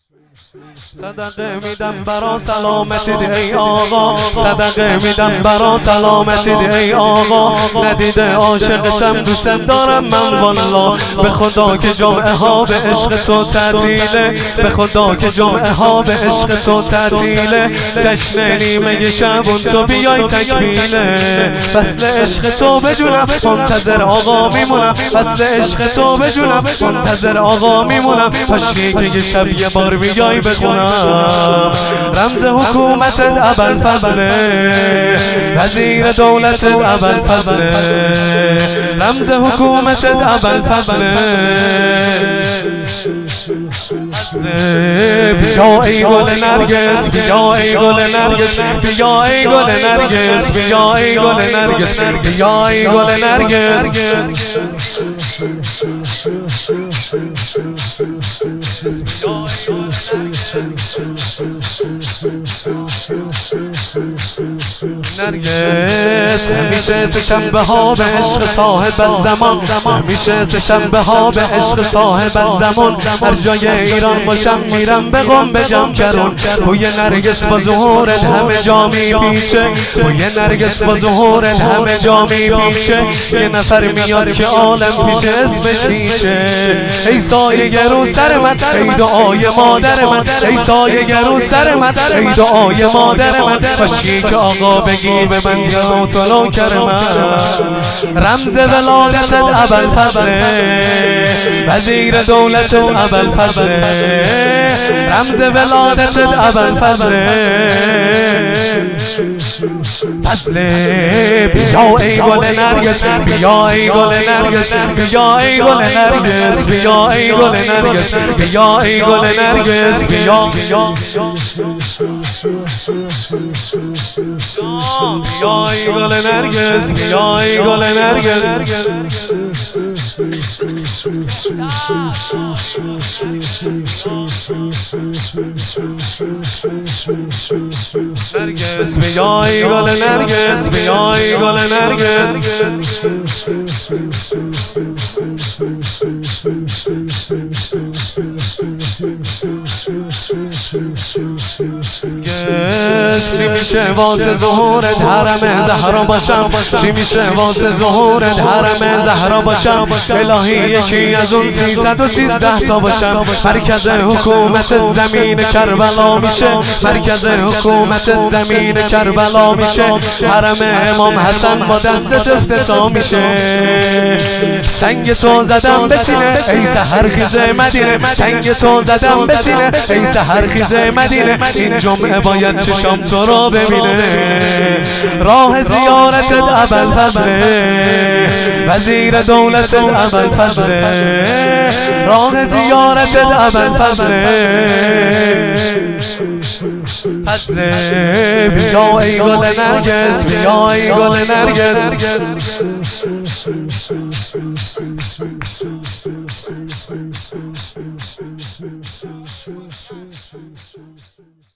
صدقه میدم برا سلامتی ای آقا، صدقه میدم برا سلامتی ای آقا. ندیده عاشقتم دوست دارم من والله، به خدا که جمعه ها به عشق تو تعطیله، به خدا که جمعه ها به عشق تو تعطیله. جشن نیمه شبون تو بیای تکمیله، فصل عشق تو بجونم منتظر آقا میمونم، فصل عشق تو بجونم منتظر آقا میمونم. پاشی که یه شب یه بار بیای بخونم رمز حکومت ابوالفضل، وزیر دولت ابوالفضل، رمز حکومت ابوالفضل. بیا ای گل نرگس، بیا ای گل نرگس، بیا ای گل نرگس، بیا ای گل نرگس، بیا ای گل نرگس. نرگس همیشه سشنبه ها به عشق صاحب الزمان، همیشه سشنبه ها به عشق صاحب الزمان. هر جای ایران باشم میرم به قم به جمکرون، بوی نرگس با ظهورت همه جا میپیچه، بوی نرگس با ظهورت همه جا میپیچه. یه نفر میاد که عالم پیش اسم چیچه، ای سایه رو سر من ای دعای مادر من، ای سایه رو سر من ای دعای مادر من. باشی که آقا بگی به من دیانو طلو کرم، رمز ولادت ابوالفضل، وزیر دولت ابوالفضل، رمز ولادت ابوالفضل. فضل بیا ای گل نرگس، بیا ای گل نرگس، بیا ای گل نرگس، بیا ای گل نرگس، بیا ای گل نرگس، بیا بیا ای گل نرگس، بیا ای گل نرگس. نرگس بیا ای گل نرگس، بیا ای گل نرگس. چی میشه واسه ظهورت حرم زهرا باشم، چی میشه واسه ظهورت حرم زهرا باشم. الهی یکی از اون 313 تا باشم، مرکز حکومت زمین کربلا میشه، مرکز حکومت زمین کربلا میشه. حرم امام حسن با دستت افتتاح میشه. سنگ تو زدم به سینه ای سحرخیز مدینه، سنگ تو زدم به سینه ای سحرخیز مدینه. این جمعه باید چشام تو رو ببینه، راه زیارت ابوالفضل، وزیر دولت ابوالفضل، راه زیارت ابوالفضل. فضل بیا ای گل نرگس، بیا ای گل نرگس.